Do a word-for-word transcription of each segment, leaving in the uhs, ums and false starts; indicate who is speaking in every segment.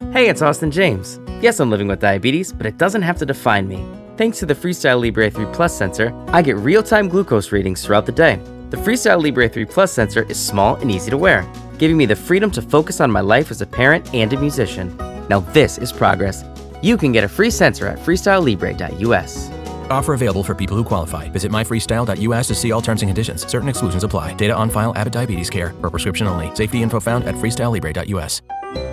Speaker 1: Hey, it's Austin James. Yes, I'm living with diabetes, but it doesn't have to define me. Thanks to the Freestyle Libre three Plus sensor, I get real-time glucose readings throughout the day. The Freestyle Libre three Plus sensor is small and easy to wear, giving me the freedom to focus on my life as a parent and a musician. Now this is progress. You can get a free sensor at freestyle libre dot U S.
Speaker 2: Offer available for people who qualify. Visit my freestyle dot U S to see all terms and conditions. Certain exclusions apply. Data on file. Abbott Diabetes Care. Per prescription only. Safety info found at freestyle libre dot U S.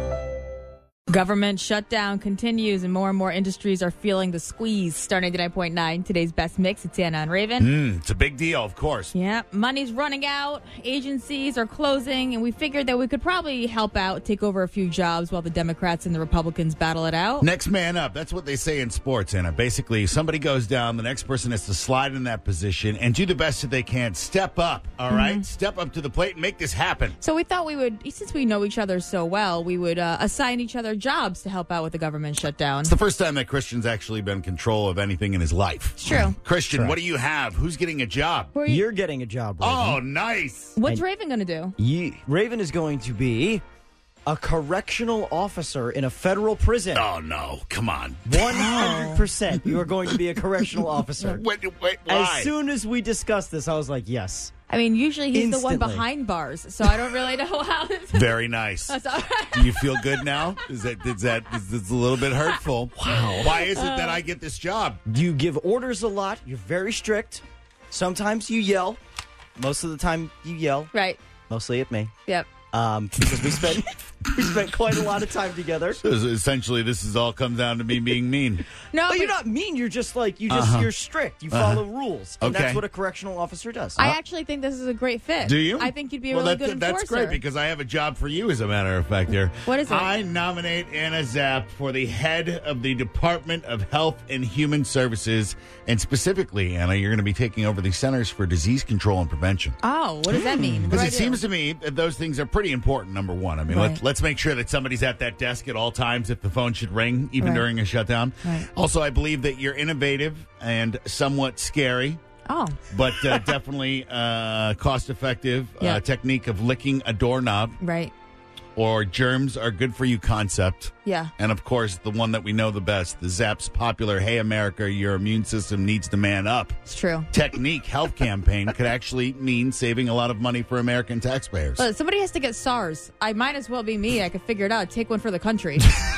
Speaker 3: Government shutdown continues, and more and more industries are feeling the squeeze. Star ninety-nine point nine, today's best mix. It's Anna and Raven.
Speaker 4: Mm, it's a big deal, of course.
Speaker 3: Yeah, money's running out, agencies are closing, and we figured that we could probably help out, take over a few jobs while the Democrats and the Republicans battle it out.
Speaker 4: Next man up. That's what they say in sports, Anna. Basically, somebody goes down, the next person has to slide in that position and do the best that they can. Step up, all mm-hmm. right? Step up to the plate and make this happen.
Speaker 3: So we thought we would, since we know each other so well, we would uh, assign each other jobs to help out with the government shutdown.
Speaker 4: It's the first time that Christian's actually been in control of anything in his life.
Speaker 3: It's true.
Speaker 4: Christian,
Speaker 5: Correct.
Speaker 4: what do you have? Who's getting a job?
Speaker 3: You?
Speaker 5: You're getting a job, Raven.
Speaker 4: Oh, nice.
Speaker 3: What's
Speaker 5: And
Speaker 3: Raven going to do?
Speaker 5: Ye- Raven is going to be a correctional officer in a federal prison.
Speaker 4: Oh, no. Come on.
Speaker 5: one hundred percent you are going to be a correctional officer.
Speaker 4: Wait, wait, why?
Speaker 5: As soon as we discussed this, I was like, yes.
Speaker 3: I mean, usually he's
Speaker 5: Instantly.
Speaker 3: the one behind bars, so I don't really know how this
Speaker 4: Very nice.
Speaker 3: That's all right.
Speaker 4: Do you feel good now? Is that is that is this a little bit hurtful? Wow. Why is it that I get this job?
Speaker 5: You give orders a lot. You're very strict. Sometimes you yell. Most of the time you yell.
Speaker 3: Right.
Speaker 5: Mostly at me.
Speaker 3: Yep.
Speaker 5: Um, because we spent we spent quite a lot of time together.
Speaker 4: So essentially, this is all comes down to me being mean.
Speaker 3: No,
Speaker 5: But
Speaker 3: but
Speaker 5: you're not mean. You're just like you just
Speaker 4: Uh-huh.
Speaker 5: you're strict. You follow rules, and
Speaker 4: Okay.
Speaker 5: that's what a correctional officer does.
Speaker 3: I actually think this is a great fit.
Speaker 4: Do you?
Speaker 3: I think you'd be a
Speaker 4: well,
Speaker 3: really
Speaker 4: that,
Speaker 3: good
Speaker 4: that's
Speaker 3: enforcer.
Speaker 4: great because I have a job for you, as a matter of fact. Here,
Speaker 3: What is it?
Speaker 4: I nominate Anna Zapp for the head of the Department of Health and Human Services, and specifically, Anna, you're going to be taking over the Centers for Disease Control and Prevention.
Speaker 3: Oh, what does that mean? What do
Speaker 4: Because
Speaker 3: I
Speaker 4: it
Speaker 3: do?
Speaker 4: seems to me that those things are pretty important, number one. I mean,
Speaker 3: Right.
Speaker 4: let's, let's make sure that somebody's at that desk at all times if the phone should ring, even
Speaker 3: Right.
Speaker 4: during a shutdown.
Speaker 3: Right.
Speaker 4: Also, I believe that you're innovative and somewhat scary,
Speaker 3: Oh,
Speaker 4: but uh, definitely uh, cost-effective
Speaker 3: Yeah.
Speaker 4: uh, technique of licking a doorknob,
Speaker 3: right.
Speaker 4: or germs are good for you concept.
Speaker 3: Yeah.
Speaker 4: And, of course, the one that we know the best, the Zapp's popular Hey America, your immune system needs to man up
Speaker 3: It's true.
Speaker 4: technique health campaign could actually mean saving a lot of money for American taxpayers.
Speaker 3: But somebody has to get SARS. I might as well be me. I could figure it out. Take one for the country.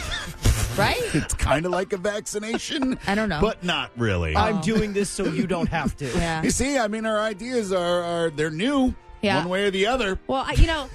Speaker 3: Right?
Speaker 4: It's kind of like a vaccination.
Speaker 3: I don't know.
Speaker 4: But not really.
Speaker 5: I'm doing this so you don't have to.
Speaker 3: Yeah.
Speaker 4: You see, I mean, our ideas are, are they're new,
Speaker 3: Yeah.
Speaker 4: one way or the other.
Speaker 3: Well, I, you know,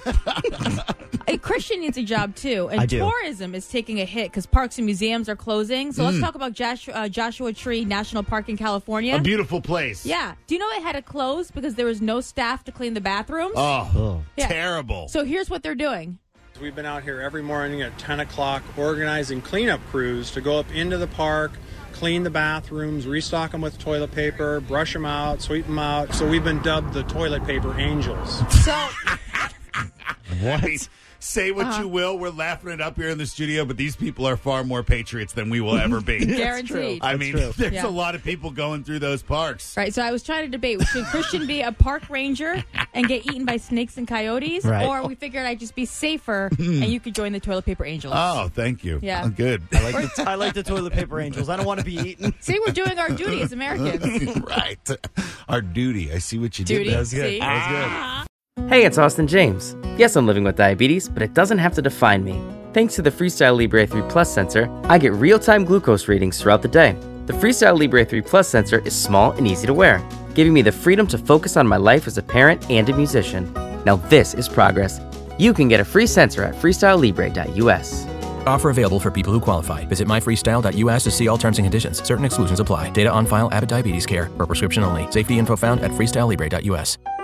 Speaker 3: a Christian needs a job too, and
Speaker 5: I do.
Speaker 3: tourism is taking a hit because parks and museums are closing. So
Speaker 4: Mm.
Speaker 3: let's talk about Joshua, uh, Joshua Tree National Park in California.
Speaker 4: A beautiful place.
Speaker 3: Yeah. Do you know it had to close because there was no staff to clean the bathrooms?
Speaker 4: Oh,
Speaker 5: Oh.
Speaker 3: Yeah.
Speaker 4: terrible.
Speaker 3: So here's what they're doing.
Speaker 6: We've been out here every morning at ten o'clock organizing cleanup crews to go up into the park, clean the bathrooms, restock them with toilet paper, brush them out, sweep them out. So we've been dubbed the toilet paper angels.
Speaker 3: So
Speaker 4: What? Say what
Speaker 3: Uh-huh.
Speaker 4: you will. We're laughing it up here in the studio, but these people are far more patriots than we will ever be.
Speaker 3: guaranteed.
Speaker 4: I
Speaker 5: That's
Speaker 4: mean,
Speaker 5: true.
Speaker 4: there's
Speaker 3: Yeah.
Speaker 4: a lot of people going through those parks.
Speaker 3: Right, so I was trying to debate should Christian be a park ranger and get eaten by snakes and coyotes,
Speaker 5: Right.
Speaker 3: or we figured I'd just be safer and you could join the toilet paper angels.
Speaker 4: Oh, thank you.
Speaker 3: Yeah.
Speaker 4: Oh, good.
Speaker 5: I like, the, I like the toilet paper angels. I don't want to be eaten.
Speaker 3: See, we're doing our duty as Americans.
Speaker 4: Right. Our duty. I see what you
Speaker 3: Duty.
Speaker 4: did there.
Speaker 3: See?
Speaker 1: Hey, it's Austin James. Yes, I'm living with diabetes, but it doesn't have to define me. Thanks to the Freestyle Libre three Plus sensor, I get real-time glucose readings throughout the day. The Freestyle Libre three Plus sensor is small and easy to wear, giving me the freedom to focus on my life as a parent and a musician. Now this is progress. You can get a free sensor at freestyle libre dot U S.
Speaker 2: Offer available for people who qualify. Visit my freestyle dot U S to see all terms and conditions. Certain exclusions apply. Data on file. Abbott Diabetes Care. Per prescription only. Safety info found at freestyle libre dot U S.